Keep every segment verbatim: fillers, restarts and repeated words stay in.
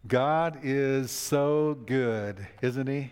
God is so good, isn't he?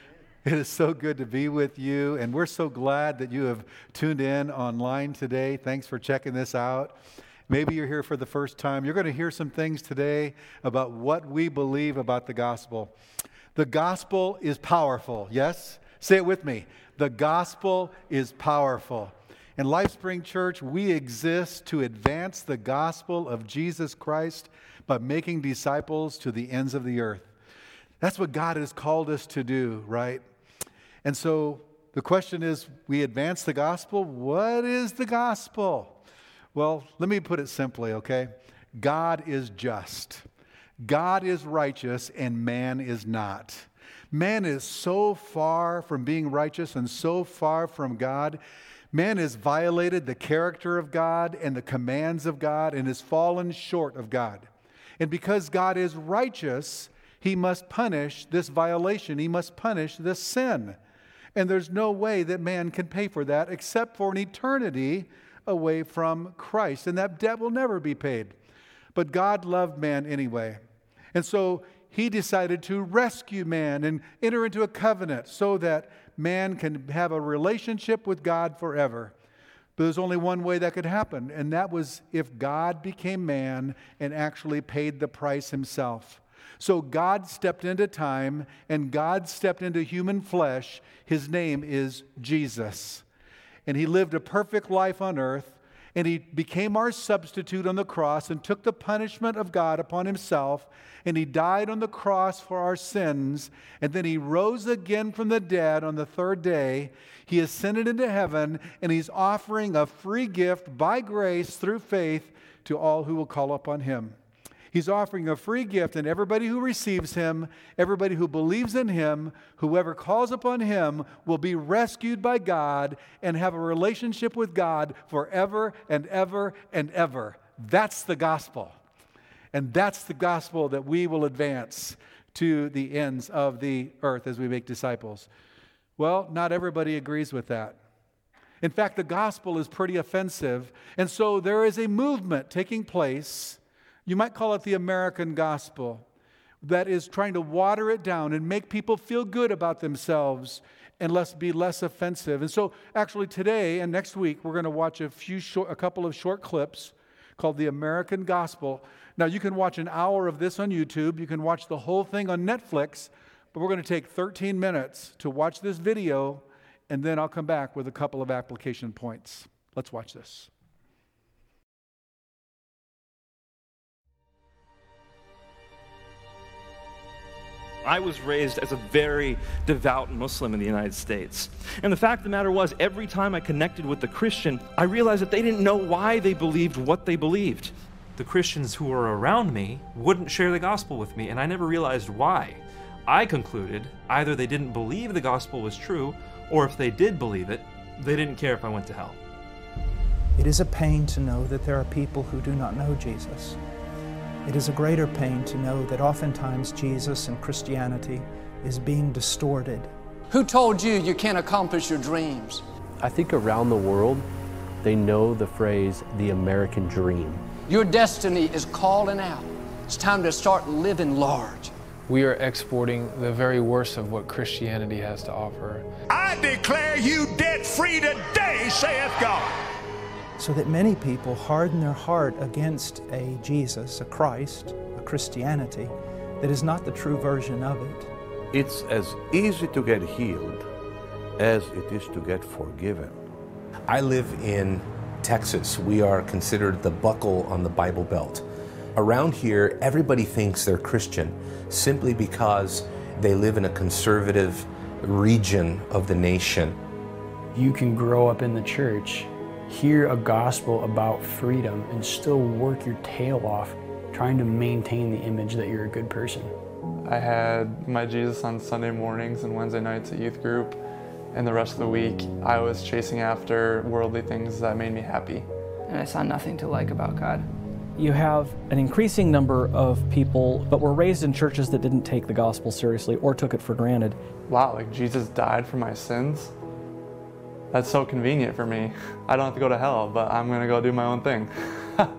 It is so good to be with you, and we're so glad that you have tuned in online today. Thanks for checking this out. Maybe you're here for the first time. You're going to hear some things today about what we believe about the gospel. The gospel is powerful, yes? Say it with me. The gospel is powerful. In LifeSpring Church, we exist to advance the gospel of Jesus Christ by making disciples to the ends of the earth. That's what God has called us to do, right? And so the question is, we advance the gospel. What is the gospel? Well, let me put it simply, okay? God is just. God is righteous, and man is not. Man is so far from being righteous and so far from God. Man has violated the character of God and the commands of God and has fallen short of God. And because God is righteous, he must punish this violation. He must punish this sin. And there's no way that man can pay for that except for an eternity away from Christ. And that debt will never be paid. But God loved man anyway. And so he decided to rescue man and enter into a covenant so that man can have a relationship with God forever. But there's only one way that could happen, and that was if God became man and actually paid the price himself. So God stepped into time, and God stepped into human flesh. His name is Jesus. And he lived a perfect life on earth, and he became our substitute on the cross and took the punishment of God upon himself, and he died on the cross for our sins, and then he rose again from the dead on the third day. He ascended into heaven, and he's offering a free gift by grace through faith to all who will call upon him. He's offering a free gift, and everybody who receives him, everybody who believes in him, whoever calls upon him will be rescued by God and have a relationship with God forever and ever and ever. That's the gospel. And that's the gospel that we will advance to the ends of the earth as we make disciples. Well, not everybody agrees with that. In fact, the gospel is pretty offensive, and so there is a movement taking place. You might call it the American gospel, that is trying to water it down and make people feel good about themselves and less be less offensive. And so actually today and next week, we're going to watch a few short, a couple of short clips called The American Gospel. Now, you can watch an hour of this on YouTube. You can watch the whole thing on Netflix, but we're going to take thirteen minutes to watch this video, and then I'll come back with a couple of application points. Let's watch this. I was raised as a very devout Muslim in the United States. And the fact of the matter was, every time I connected with a Christian, I realized that they didn't know why they believed what they believed. The Christians who were around me wouldn't share the gospel with me, and I never realized why. I concluded either they didn't believe the gospel was true, or if they did believe it, they didn't care if I went to hell. It is a pain to know that there are people who do not know Jesus. It is a greater pain to know that oftentimes Jesus and Christianity is being distorted. Who told you you can't accomplish your dreams? I think around the world, they know the phrase, the American dream. Your destiny is calling out. It's time to start living large. We are exporting the very worst of what Christianity has to offer. I declare you debt-free today, saith God. So that many people harden their heart against a Jesus, a Christ, a Christianity that is not the true version of it. It's as easy to get healed as it is to get forgiven. I live in Texas. We are considered the buckle on the Bible Belt. Around here, everybody thinks they're Christian simply because they live in a conservative region of the nation. You can grow up in the church, hear a gospel about freedom, and still work your tail off trying to maintain the image that you're a good person. I had my Jesus on Sunday mornings and Wednesday nights at youth group, and the rest of the week I was chasing after worldly things that made me happy. And I saw nothing to like about God. You have an increasing number of people but were raised in churches that didn't take the gospel seriously or took it for granted. Wow, like Jesus died for my sins? That's so convenient for me. I don't have to go to hell, but I'm gonna go do my own thing.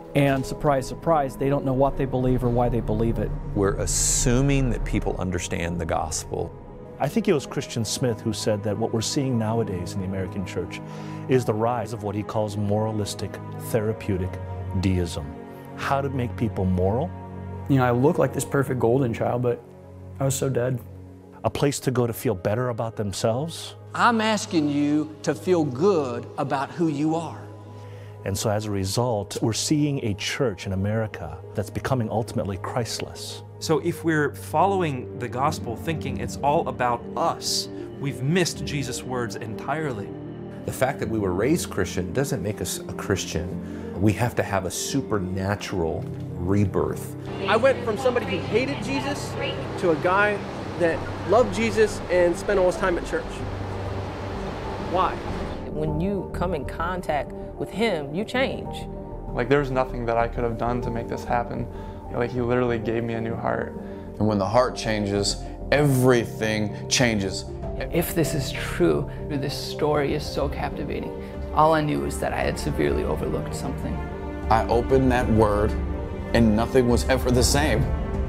And surprise, surprise, they don't know what they believe or why they believe it. We're assuming that people understand the gospel. I think it was Christian Smith who said that what we're seeing nowadays in the American church is the rise of what he calls moralistic, therapeutic deism. How to make people moral. You know, I look like this perfect golden child, but I was so dead. A place to go to feel better about themselves. I'm asking you to feel good about who you are. And so as a result, we're seeing a church in America that's becoming ultimately Christless. So if we're following the gospel thinking it's all about us, we've missed Jesus' words entirely. The fact that we were raised Christian doesn't make us a Christian. We have to have a supernatural rebirth. I went from somebody who hated Jesus to a guy that loved Jesus and spent all his time at church. Why? When you come in contact with him, you change. Like, there's nothing that I could have done to make this happen. Like, he literally gave me a new heart. And when the heart changes, everything changes. If this is true, this story is so captivating. All I knew is that I had severely overlooked something. I opened that word and nothing was ever the same.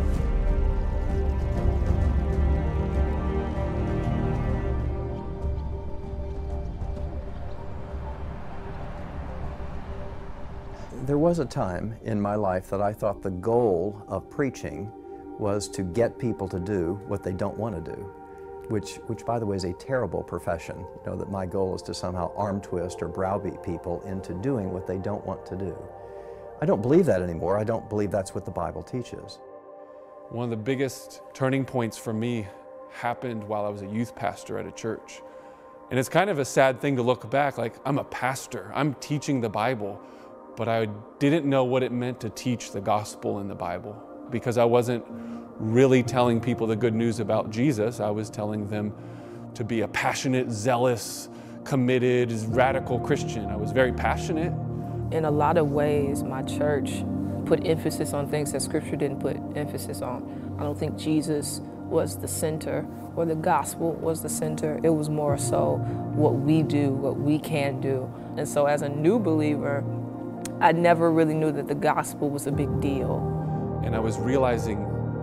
There was a time in my life that I thought the goal of preaching was to get people to do what they don't want to do, which, which by the way is a terrible profession. You know, that my goal is to somehow arm twist or browbeat people into doing what they don't want to do. I don't believe that anymore. I don't believe that's what the Bible teaches. One of the biggest turning points for me happened while I was a youth pastor at a church. And it's kind of a sad thing to look back, like, I'm a pastor, I'm teaching the Bible, but I didn't know what it meant to teach the gospel in the Bible because I wasn't really telling people the good news about Jesus. I was telling them to be a passionate, zealous, committed, radical Christian. I was very passionate. In a lot of ways, my church put emphasis on things that Scripture didn't put emphasis on. I don't think Jesus was the center or the gospel was the center. It was more so what we do, what we can do. And so as a new believer, I never really knew that the gospel was a big deal. And I was realizing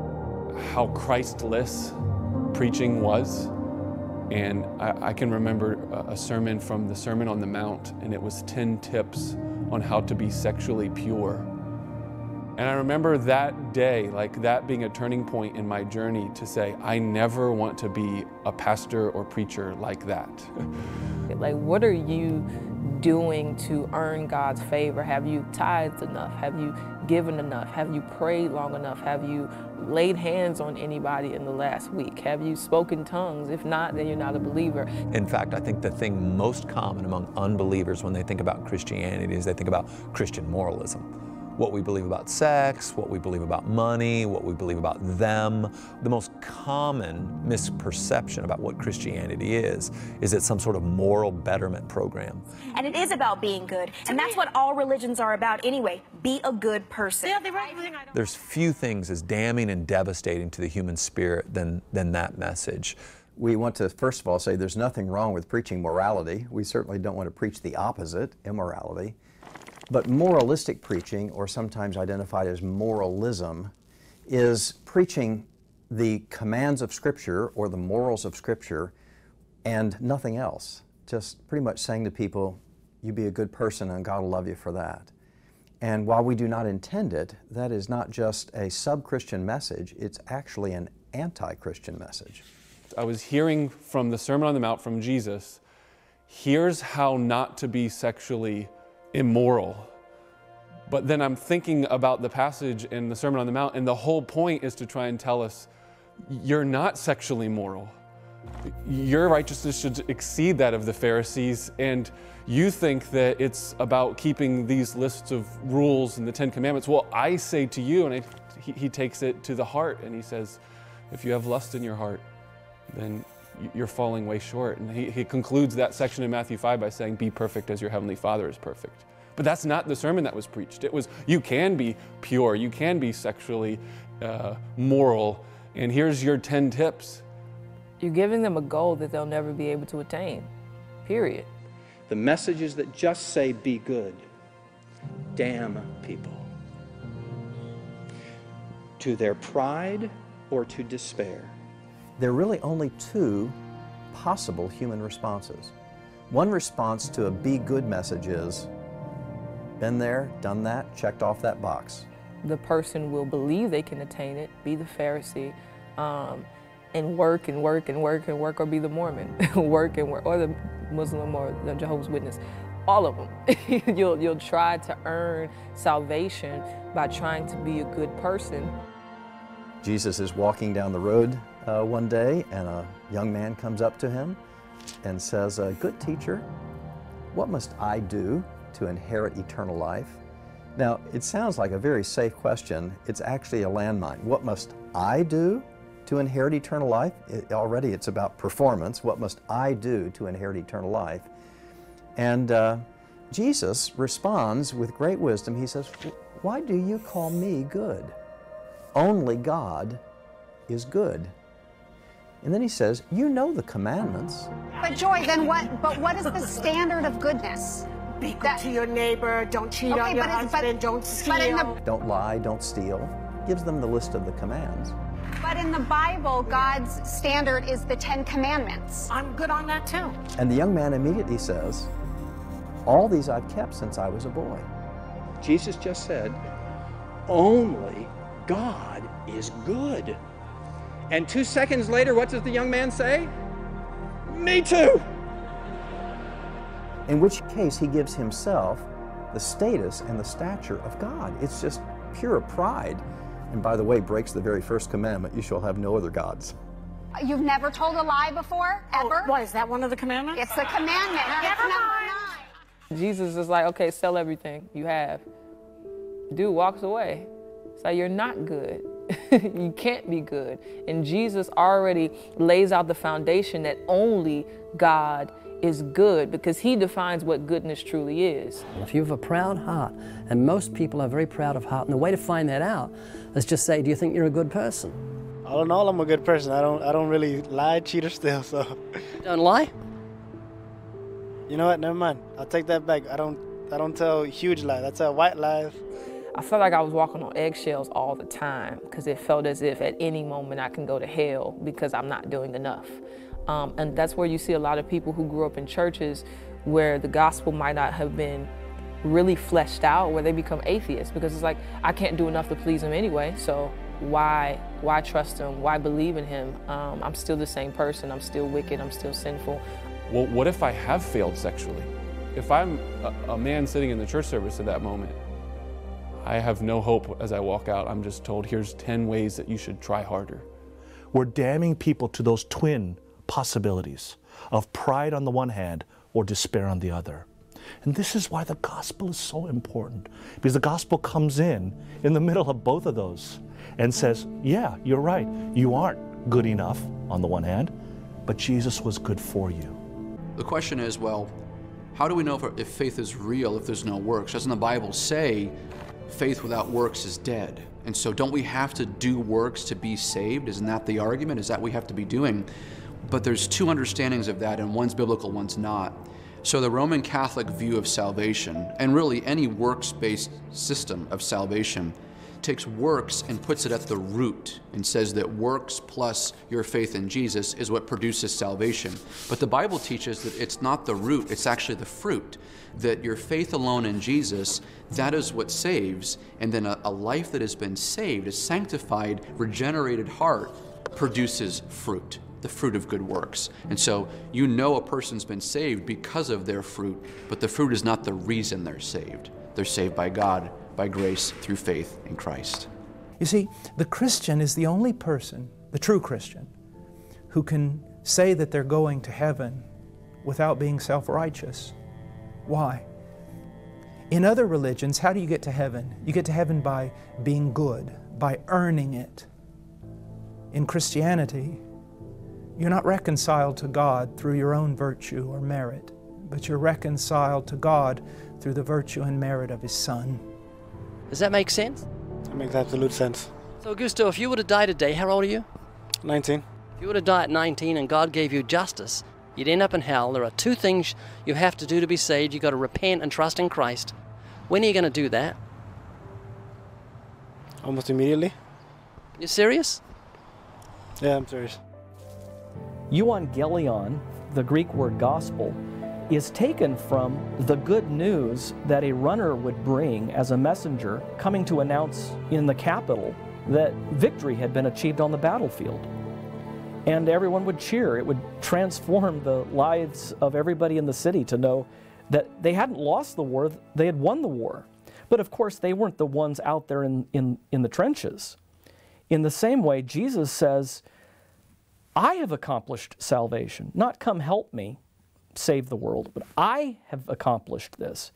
how Christless preaching was. And I, I can remember a, a sermon from the Sermon on the Mount, and it was ten tips on how to be sexually pure. And I remember that day, like that being a turning point in my journey to say, I never want to be a pastor or preacher like that. Like, what are you doing to earn God's favor? Have you tithed enough? Have you given enough? Have you prayed long enough? Have you laid hands on anybody in the last week? Have you spoken tongues? If not, then you're not a believer. In fact, I think the thing most common among unbelievers when they think about Christianity is they think about Christian moralism. What we believe about sex, what we believe about money, what we believe about them. The most common misperception about what Christianity is, is it's some sort of moral betterment program. And it is about being good. And that's what all religions are about anyway. Be a good person. There's few things as damning and devastating to the human spirit than, than that message. We want to, first of all, say there's nothing wrong with preaching morality. We certainly don't want to preach the opposite, immorality. But moralistic preaching, or sometimes identified as moralism, is preaching the commands of Scripture or the morals of Scripture and nothing else. Just pretty much saying to people, you be a good person and God will love you for that. And while we do not intend it, that is not just a sub-Christian message, it's actually an anti-Christian message. I was hearing from the Sermon on the Mount from Jesus, here's how not to be sexually immoral. But then I'm thinking about the passage in the Sermon on the Mount, and the whole point is to try and tell us, you're not sexually moral. Your righteousness should exceed that of the Pharisees, and you think that it's about keeping these lists of rules and the Ten Commandments. Well, I say to you, and I, he, he takes it to the heart, and he says, if you have lust in your heart, then you're falling way short. And he, he concludes that section in Matthew five by saying, be perfect as your heavenly Father is perfect. But that's not the sermon that was preached. It was, you can be pure, you can be sexually uh, moral, and here's your ten tips. You're giving them a goal that they'll never be able to attain, period. The messages that just say be good damn people. to their pride or to despair? There are really only two possible human responses. One response to a be good message is, been there, done that, checked off that box. The person will believe they can attain it, be the Pharisee, um, and work and work and work and work, or be the Mormon, work and work, or the Muslim or the Jehovah's Witness. All of them. you'll, you'll try to earn salvation by trying to be a good person. Jesus is walking down the road uh, one day, and a young man comes up to him and says, uh, good teacher, what must I do to inherit eternal life? Now, it sounds like a very safe question. It's actually a landmine. What must I do to inherit eternal life? It, already it's about performance. What must I do to inherit eternal life? And uh, Jesus responds with great wisdom. He says, why do you call me good? Only God is good. And then he says, you know the commandments. But Joy, then what, but what is the standard of goodness? Be good that, to your neighbor, don't cheat okay, on your husband, but, don't steal. But in the, don't lie, don't steal. Gives them the list of the commands. But in the Bible, God's standard is the Ten Commandments. I'm good on that too. And the young man immediately says, all these I've kept since I was a boy. Jesus just said, only God is good. And two seconds later, what does the young man say? Me too! In which case he gives himself the status and the stature of God. It's just pure pride. And by the way, breaks the very first commandment, you shall have no other gods. You've never told a lie before, ever? Oh, what, is that one of the commandments? It's a commandment. Never it's mind. Jesus is like, okay, sell everything you have. Dude walks away. It's like, you're not good. You can't be good. And Jesus already lays out the foundation that only God is good, because he defines what goodness truly is. If you have a proud heart, and most people are very proud of heart, and the way to find that out is just say, do you think you're a good person? All in all, I'm a good person. I don't I don't really lie, cheat, or steal, so. You don't lie? You know what, never mind. I'll take that back. I don't I don't tell huge lies. I tell white lies. I felt like I was walking on eggshells all the time, because it felt as if at any moment I can go to hell because I'm not doing enough. Um, and that's where you see a lot of people who grew up in churches where the gospel might not have been really fleshed out, where they become atheists, because it's like, I can't do enough to please him anyway, so why why trust him? Why believe in him? Um, I'm still the same person. I'm still wicked. I'm still sinful. Well, what if I have failed sexually? If I'm a, a man sitting in the church service at that moment, I have no hope as I walk out. I'm just told, here's ten ways that you should try harder. We're damning people to those twin possibilities of pride on the one hand or despair on the other. And this is why the gospel is so important, because the gospel comes in in the middle of both of those and says, yeah, you're right, you aren't good enough on the one hand, but Jesus was good for you. The question is, well, how do we know if, if faith is real if there's no works? Doesn't the Bible say faith without works is dead? And so don't we have to do works to be saved? Isn't that the argument? Is that what we have to be doing? But there's two understandings of that, and one's biblical, one's not. So the Roman Catholic view of salvation, and really any works-based system of salvation, takes works and puts it at the root and says that works plus your faith in Jesus is what produces salvation. But the Bible teaches that it's not the root, it's actually the fruit. That your faith alone in Jesus, that is what saves, and then a, a life that has been saved, a sanctified, regenerated heart, produces fruit. The fruit of good works. And so you know a person's been saved because of their fruit, but the fruit is not the reason they're saved. They're saved by God, by grace, through faith in Christ. You see, the Christian is the only person, the true Christian, who can say that they're going to heaven without being self-righteous. Why? In other religions, how do you get to heaven? You get to heaven by being good, by earning it. In Christianity, you're not reconciled to God through your own virtue or merit, but you're reconciled to God through the virtue and merit of His Son. Does that make sense? It makes absolute sense. So Augusto, if you were to die today, how old are you? nineteen. If you were to die at nineteen and God gave you justice, you'd end up in hell. There are two things you have to do to be saved. You've got to repent and trust in Christ. When are you going to do that? Almost immediately. You serious? Yeah, I'm serious. Euangelion, the Greek word gospel, is taken from the good news that a runner would bring as a messenger coming to announce in the capital that victory had been achieved on the battlefield. And everyone would cheer. It would transform the lives of everybody in the city to know that they hadn't lost the war, they had won the war. But of course, they weren't the ones out there in, in, in the trenches. In the same way, Jesus says, I have accomplished salvation, not come help me save the world, but I have accomplished this.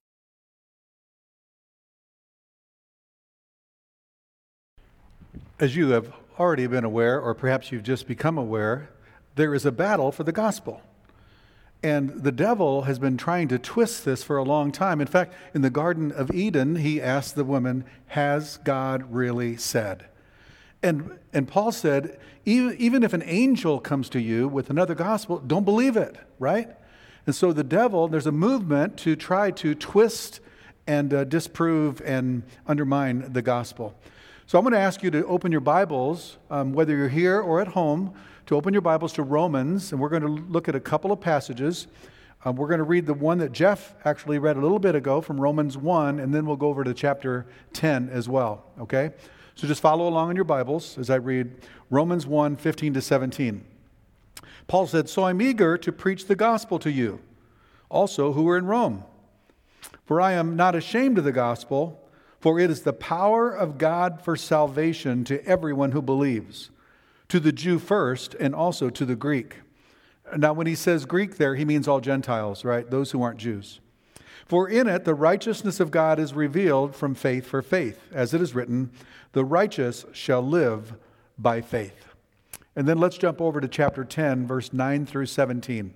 As you have already been aware, or perhaps you've just become aware, there is a battle for the gospel. And the devil has been trying to twist this for a long time. In fact, in the Garden of Eden, he asked the woman, has God really said? And, and Paul said, even, even if an angel comes to you with another gospel, don't believe it, right? And so the devil, there's a movement to try to twist and uh, disprove and undermine the gospel. So I'm going to ask you to open your Bibles, um, whether you're here or at home, to open your Bibles to Romans, and we're going to look at a couple of passages. Uh, we're going to read the one that Jeff actually read a little bit ago from Romans one, and then we'll go over to chapter ten as well, okay? So just follow along in your Bibles as I read Romans one, fifteen to seventeen. Paul said, so I'm eager to preach the gospel to you, also who are in Rome. For I am not ashamed of the gospel, for it is the power of God for salvation to everyone who believes, to the Jew first and also to the Greek. Now when he says Greek there, he means all Gentiles, right? Those who aren't Jews. For in it the righteousness of God is revealed from faith for faith, as it is written, the righteous shall live by faith. And then let's jump over to chapter ten, verse nine through seventeen.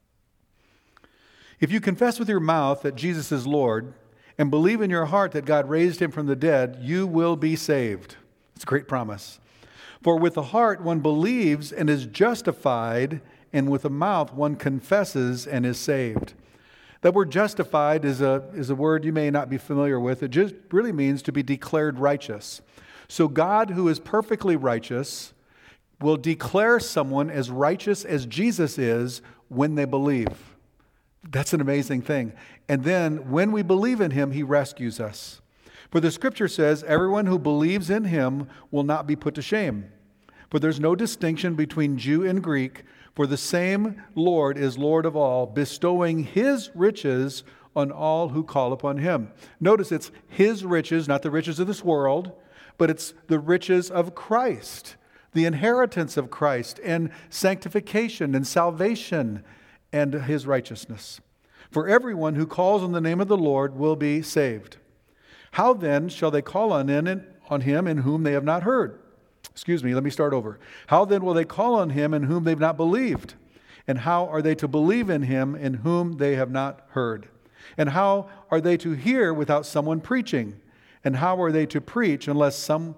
If you confess with your mouth that Jesus is Lord and believe in your heart that God raised him from the dead, you will be saved. It's a great promise. For with the heart one believes and is justified, and with the mouth one confesses and is saved. That word justified is a, is a word you may not be familiar with. It just really means to be declared righteous. So God, who is perfectly righteous, will declare someone as righteous as Jesus is when they believe. That's an amazing thing. And then when we believe in him, he rescues us. For the scripture says, everyone who believes in him will not be put to shame. For there's no distinction between Jew and Greek, for the same Lord is Lord of all, bestowing his riches on all who call upon him. Notice it's his riches, not the riches of this world, but it's the riches of Christ, the inheritance of Christ, and sanctification and salvation and his righteousness. For everyone who calls on the name of the Lord will be saved. How then shall they call on in, on him in whom they have not heard? Excuse me, let me start over. How then will they call on him in whom they've not believed? And how are they to believe in him in whom they have not heard? And how are they to hear without someone preaching? And how are they to preach unless some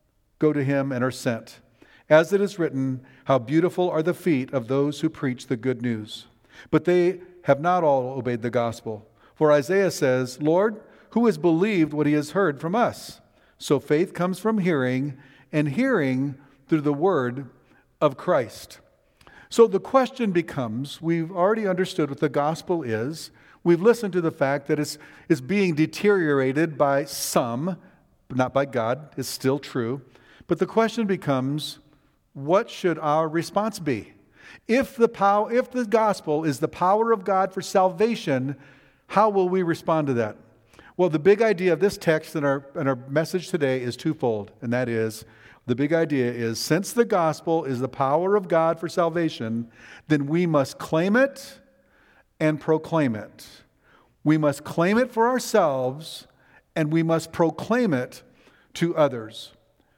go to him and are sent? As it is written, how beautiful are the feet of those who preach the good news. But they have not all obeyed the gospel. For Isaiah says, Lord, who has believed what he has heard from us? So faith comes from hearing, and hearing through the word of Christ. So the question becomes, we've already understood what the gospel is. We've listened to the fact that it's, it's being deteriorated by some, but not by God. It's still true. But the question becomes, what should our response be? If the power, if the gospel is the power of God for salvation, how will we respond to that? Well, the big idea of this text and our, and our message today is twofold, and that is, the big idea is, since the gospel is the power of God for salvation, then we must claim it and proclaim it. We must claim it for ourselves, and we must proclaim it to others.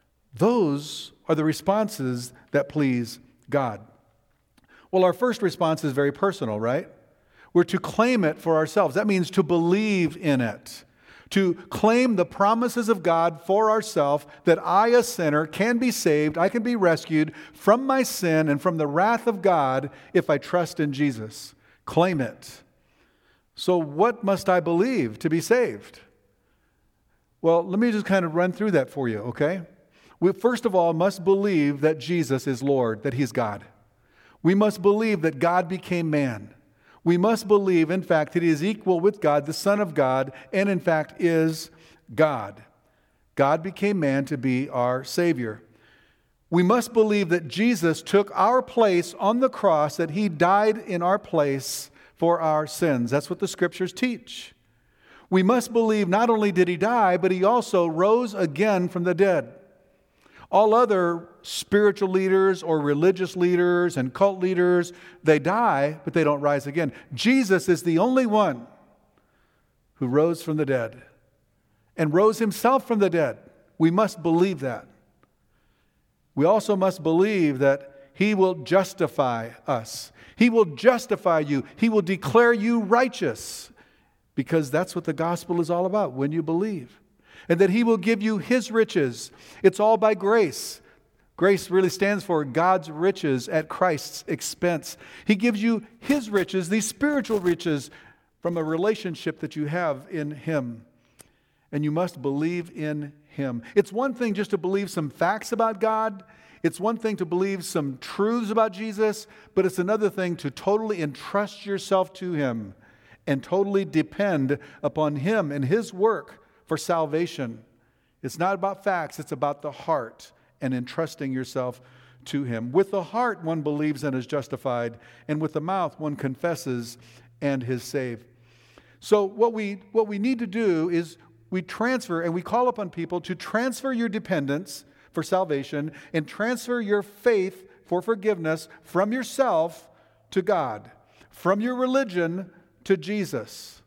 Those are the responses that please God. Well, our first response is very personal, right? We're to claim it for ourselves. That means to believe in it. To claim the promises of God for ourselves, that I, a sinner, can be saved, I can be rescued from my sin and from the wrath of God if I trust in Jesus. Claim it. So what must I believe to be saved? Well, let me just kind of run through that for you, okay? We first of all must believe that Jesus is Lord, that He's God. We must believe that God became man. We must believe, in fact, that He is equal with God, the Son of God, and in fact is God. God became man to be our Savior. We must believe that Jesus took our place on the cross, that He died in our place for our sins. That's what the Scriptures teach. We must believe not only did He die, but He also rose again from the dead. All other spiritual leaders or religious leaders and cult leaders, they die, but they don't rise again. Jesus is the only one who rose from the dead and rose Himself from the dead. We must believe that. We also must believe that He will justify us. He will justify you. He will declare you righteous, because that's what the gospel is all about, when you believe. And that He will give you His riches. It's all by grace. Grace really stands for God's riches at Christ's expense. He gives you His riches, these spiritual riches, from a relationship that you have in Him. And you must believe in Him. It's one thing just to believe some facts about God. It's one thing to believe some truths about Jesus, but it's another thing to totally entrust yourself to Him and totally depend upon Him and His work for salvation. It's not about facts, it's about the heart and entrusting yourself to Him. With the heart, one believes and is justified, and with the mouth, one confesses and is saved. So what we, what we need to do is we transfer, and we call upon people to transfer your dependence for salvation and transfer your faith for forgiveness from yourself to God, from your religion to Jesus.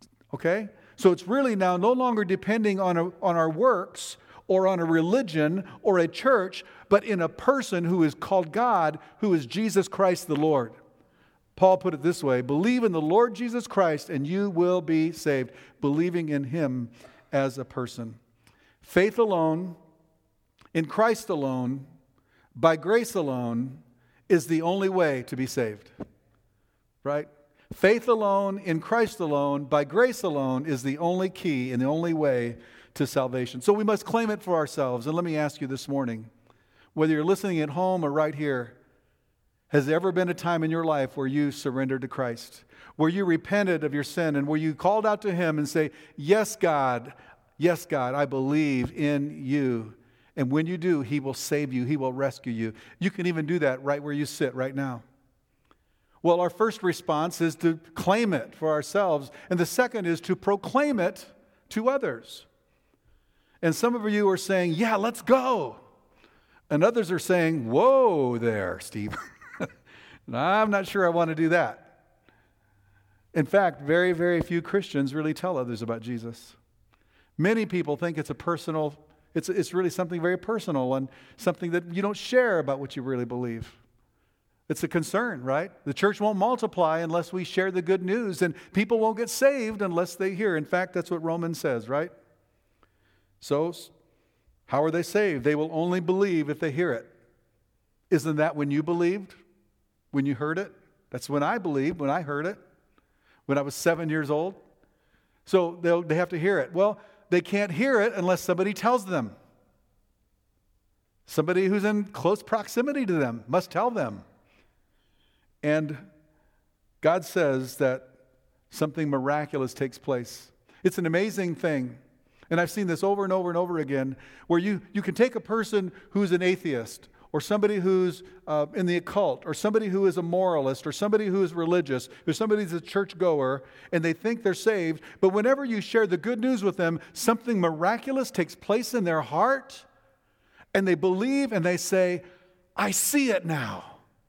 Okay? So it's really now no longer depending on, a, on our works or on a religion or a church, but in a person who is called God, who is Jesus Christ the Lord. Paul put it this way: believe in the Lord Jesus Christ and you will be saved. Believing in Him as a person. Faith alone, in Christ alone, by grace alone, is the only way to be saved. Right? Faith alone, in Christ alone, by grace alone, is the only key and the only way to salvation. So we must claim it for ourselves. And let me ask you this morning, whether you're listening at home or right here, has there ever been a time in your life where you surrendered to Christ, where you repented of your sin, and where you called out to Him and say, yes, God, yes, God, I believe in You. And when you do, He will save you. He will rescue you. You can even do that right where you sit right now. Well, our first response is to claim it for ourselves, and the second is to proclaim it to others. And some of you are saying, yeah, let's go. And others are saying, whoa there, Steve. I'm not sure I want to do that. In fact, very, very few Christians really tell others about Jesus. Many people think it's a personal, it's, it's really something very personal and something that you don't share about what you really believe. It's a concern, right? The church won't multiply unless we share the good news, and people won't get saved unless they hear. In fact, that's what Romans says, right? So, how are they saved? They will only believe if they hear it. Isn't that when you believed? When you heard it? That's when I believed, when I heard it, when I was seven years old. So they'll, they have to hear it. Well, they can't hear it unless somebody tells them. Somebody who's in close proximity to them must tell them. And God says that something miraculous takes place. It's an amazing thing. And I've seen this over and over and over again, where you, you can take a person who's an atheist, or somebody who's uh, in the occult, or somebody who is a moralist, or somebody who is religious, or somebody who's a churchgoer, and they think they're saved. But whenever you share the good news with them, something miraculous takes place in their heart, and they believe, and they say, I see it now.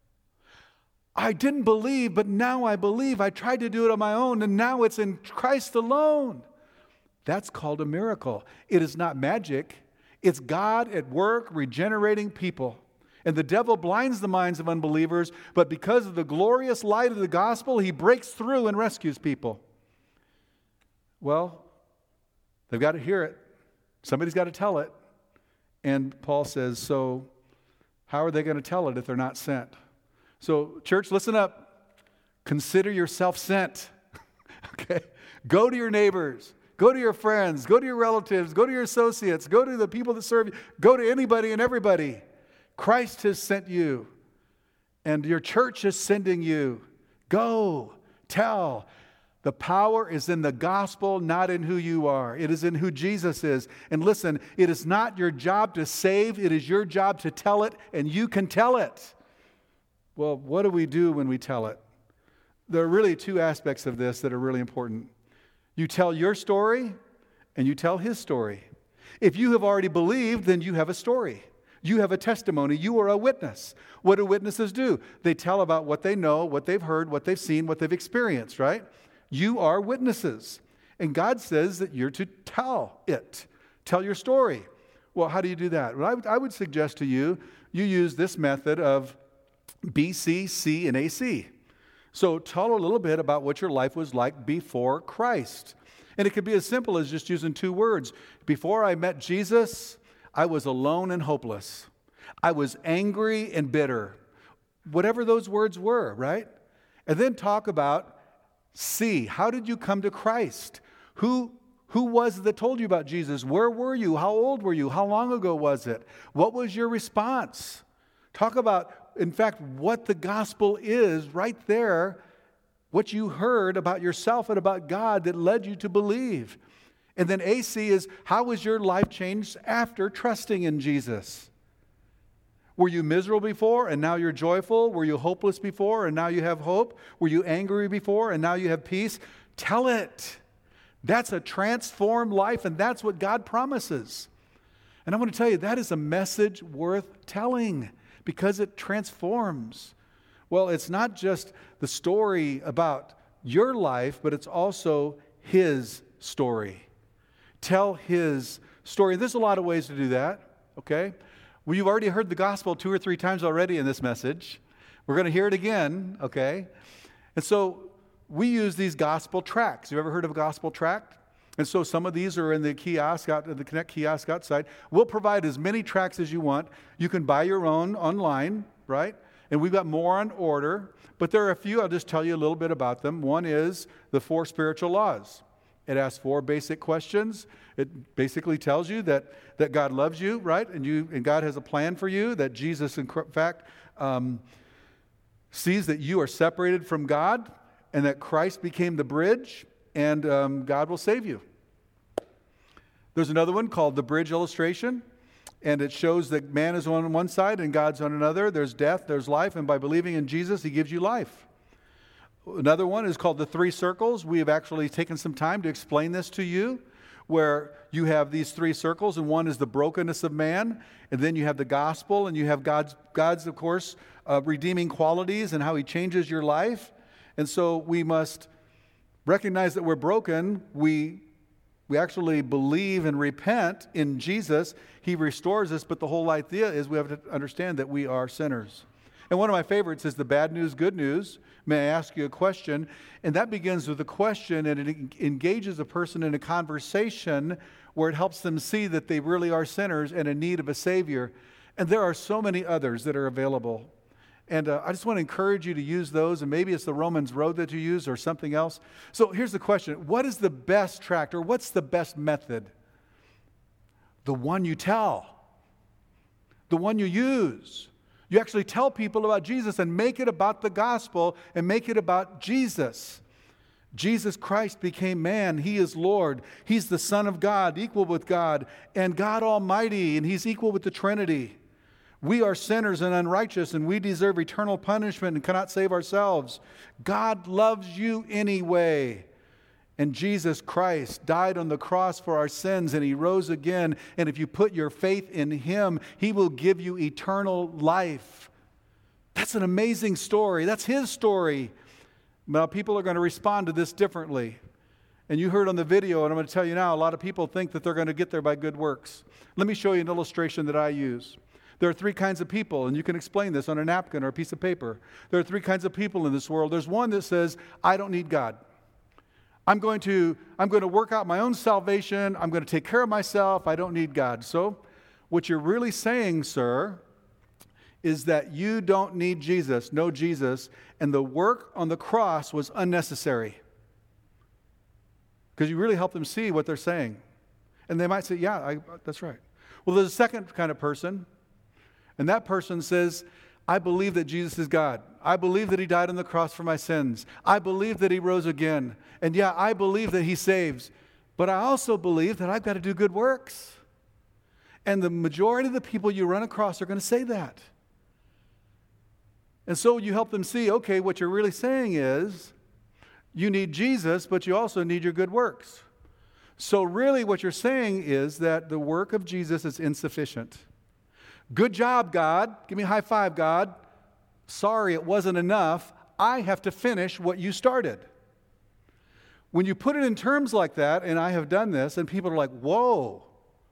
I didn't believe, but now I believe. I tried to do it on my own, and now it's in Christ alone. That's called a miracle. It is not magic. It's God at work regenerating people. And the devil blinds the minds of unbelievers, but because of the glorious light of the gospel, he breaks through and rescues people. Well, they've got to hear it. Somebody's got to tell it. And Paul says, so how are they going to tell it if they're not sent? So, church, listen up. Consider yourself sent. Okay? Go to your neighbors. Go to your friends. Go to your relatives. Go to your associates. Go to the people that serve you. Go to anybody and everybody. Christ has sent you. And your church is sending you. Go. Tell. The power is in the gospel, not in who you are. It is in who Jesus is. And listen, it is not your job to save. It is your job to tell it, and you can tell it. Well, what do we do when we tell it? There are really two aspects of this that are really important. You tell your story, and you tell his story. If you have already believed, then you have a story. You have a testimony. You are a witness. What do witnesses do? They tell about what they know, what they've heard, what they've seen, what they've experienced, right? You are witnesses. And God says that you're to tell it. Tell your story. Well, how do you do that? Well, I would, I would suggest to you, you use this method of B, C, C, and A C. So tell a little bit about what your life was like before Christ. And it could be as simple as just using two words. Before I met Jesus, I was alone and hopeless. I was angry and bitter. Whatever those words were, right? And then talk about C. How did you come to Christ? Who, who was it that told you about Jesus? Where were you? How old were you? How long ago was it? What was your response? Talk about, in fact, what the gospel is right there, what you heard about yourself and about God that led you to believe. And then A C is, how was your life changed after trusting in Jesus? Were you miserable before and now you're joyful? Were you hopeless before and now you have hope? Were you angry before and now you have peace? Tell it. That's a transformed life, and that's what God promises. And I want to tell you, that is a message worth telling because it transforms. Well, it's not just the story about your life, but it's also his story. Tell his story. There's a lot of ways to do that, okay? Well, you've already heard the gospel two or three times already in this message. We're going to hear it again, okay? And so we use these gospel tracts. You ever heard of a gospel tract? And so some of these are in the kiosk, out, the Connect kiosk outside. We'll provide as many tracts as you want. You can buy your own online, right? And we've got more on order. But there are a few, I'll just tell you a little bit about them. One is the four spiritual laws. It asks four basic questions. It basically tells you that, that God loves you, right? And you and God has a plan for you, that Jesus, in fact, um, sees that you are separated from God and that Christ became the bridge, and um, God will save you. There's another one called the bridge illustration, and it shows that man is on one side and God's on another. There's death, there's life, and by believing in Jesus, he gives you life. Another one is called the three circles. We have actually taken some time to explain this to you, where you have these three circles, and one is the brokenness of man, and then you have the gospel, and you have God's, God's of course, uh, redeeming qualities and how he changes your life. And so we must recognize that we're broken. We, we actually believe and repent in Jesus. He restores us, but the whole idea is we have to understand that we are sinners. And one of my favorites is the bad news, good news. May I ask you a question? And that begins with a question, and it engages a person in a conversation where it helps them see that they really are sinners and in need of a Savior. And there are so many others that are available. And uh, I just want to encourage you to use those, and maybe it's the Romans Road that you use or something else. So here's the question. What is the best tract, or what's the best method? The one you tell. The one you use. You actually tell people about Jesus and make it about the gospel and make it about Jesus. Jesus Christ became man. He is Lord. He's the Son of God, equal with God, and God Almighty, and he's equal with the Trinity. We are sinners and unrighteous, and we deserve eternal punishment and cannot save ourselves. God loves you anyway. And Jesus Christ died on the cross for our sins, and he rose again. And if you put your faith in him, he will give you eternal life. That's an amazing story. That's his story. Now, people are going to respond to this differently. And you heard on the video, and I'm going to tell you now, a lot of people think that they're going to get there by good works. Let me show you an illustration that I use. There are three kinds of people, and you can explain this on a napkin or a piece of paper. There are three kinds of people in this world. There's one that says, I don't need God. I'm going to, I'm going to work out my own salvation. I'm going to take care of myself. I don't need God. So what you're really saying, sir, is that you don't need Jesus, no Jesus, and the work on the cross was unnecessary. Because you really help them see what they're saying. And they might say, yeah, I, that's right. Well, there's a second kind of person, and that person says, I believe that Jesus is God. I believe that he died on the cross for my sins. I believe that he rose again. And yeah, I believe that he saves. But I also believe that I've got to do good works. And the majority of the people you run across are going to say that. And so you help them see, okay, what you're really saying is you need Jesus, but you also need your good works. So really what you're saying is that the work of Jesus is insufficient. Good job, God. Give me a high five, God. Sorry, it wasn't enough. I have to finish what you started. When you put it in terms like that, and I have done this, and people are like, whoa,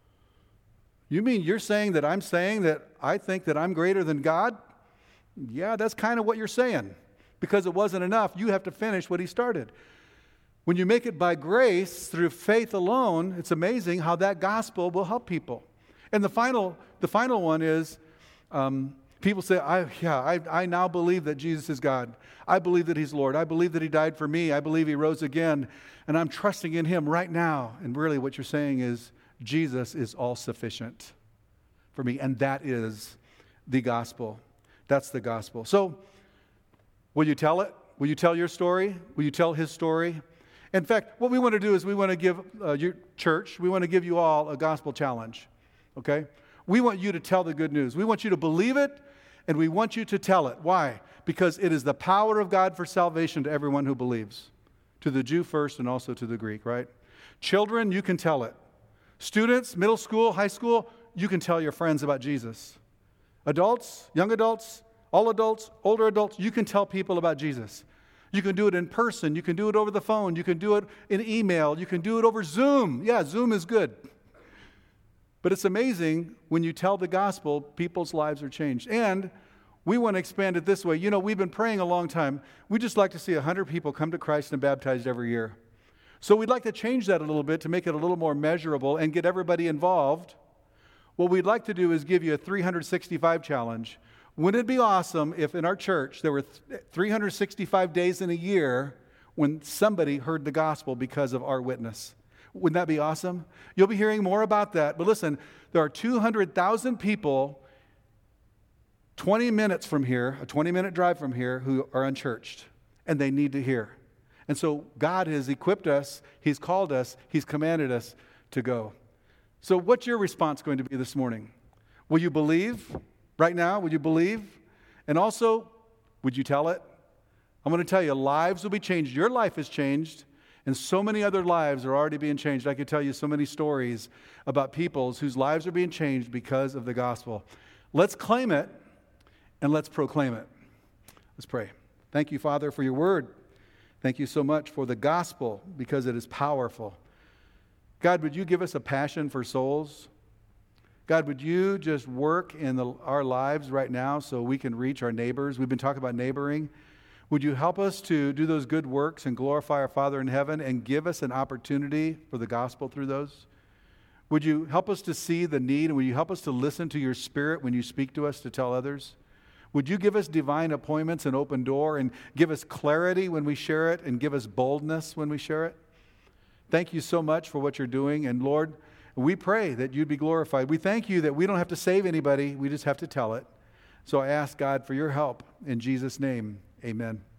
you mean you're saying that I'm saying that I think that I'm greater than God? Yeah, that's kind of what you're saying. Because it wasn't enough, you have to finish what he started. When you make it by grace, through faith alone, it's amazing how that gospel will help people. And the final, the final one is, um, people say, I, yeah, I, I now believe that Jesus is God. I believe that he's Lord. I believe that he died for me. I believe he rose again. And I'm trusting in him right now. And really what you're saying is, Jesus is all sufficient for me. And that is the gospel. That's the gospel. So, will you tell it? Will you tell your story? Will you tell his story? In fact, what we want to do is we want to give uh, your church, we want to give you all a gospel challenge. Okay? We want you to tell the good news. We want you to believe it, and we want you to tell it. Why? Because it is the power of God for salvation to everyone who believes. To the Jew first and also to the Greek, right? Children, you can tell it. Students, middle school, high school, you can tell your friends about Jesus. Adults, young adults, all adults, older adults, you can tell people about Jesus. You can do it in person. You can do it over the phone. You can do it in email. You can do it over Zoom. Yeah, Zoom is good. But it's amazing when you tell the gospel, people's lives are changed. And we want to expand it this way. You know, we've been praying a long time. We'd just like to see one hundred people come to Christ and baptized every year. So we'd like to change that a little bit to make it a little more measurable and get everybody involved. What we'd like to do is give you a three hundred sixty-five challenge. Wouldn't it be awesome if in our church there were three hundred sixty-five days in a year when somebody heard the gospel because of our witness? Wouldn't that be awesome? You'll be hearing more about that. But listen, there are two hundred thousand people twenty minutes from here, a twenty-minute drive from here, who are unchurched, and they need to hear. And so God has equipped us, he's called us, he's commanded us to go. So what's your response going to be this morning? Will you believe right now? Will you believe? And also, would you tell it? I'm going to tell you, lives will be changed. Your life is changed, and so many other lives are already being changed. I could tell you so many stories about peoples whose lives are being changed because of the gospel. Let's claim it, and let's proclaim it. Let's pray. Thank you, Father, for your word. Thank you so much for the gospel, because it is powerful. God, would you give us a passion for souls? God, would you just work in the, our lives right now so we can reach our neighbors? We've been talking about neighboring. Would you help us to do those good works and glorify our Father in heaven and give us an opportunity for the gospel through those? Would you help us to see the need, and would you help us to listen to your Spirit when you speak to us to tell others? Would you give us divine appointments and open door, and give us clarity when we share it, and give us boldness when we share it? Thank you so much for what you're doing. And Lord, we pray that you'd be glorified. We thank you that we don't have to save anybody. We just have to tell it. So I ask God for your help. In Jesus' name, amen.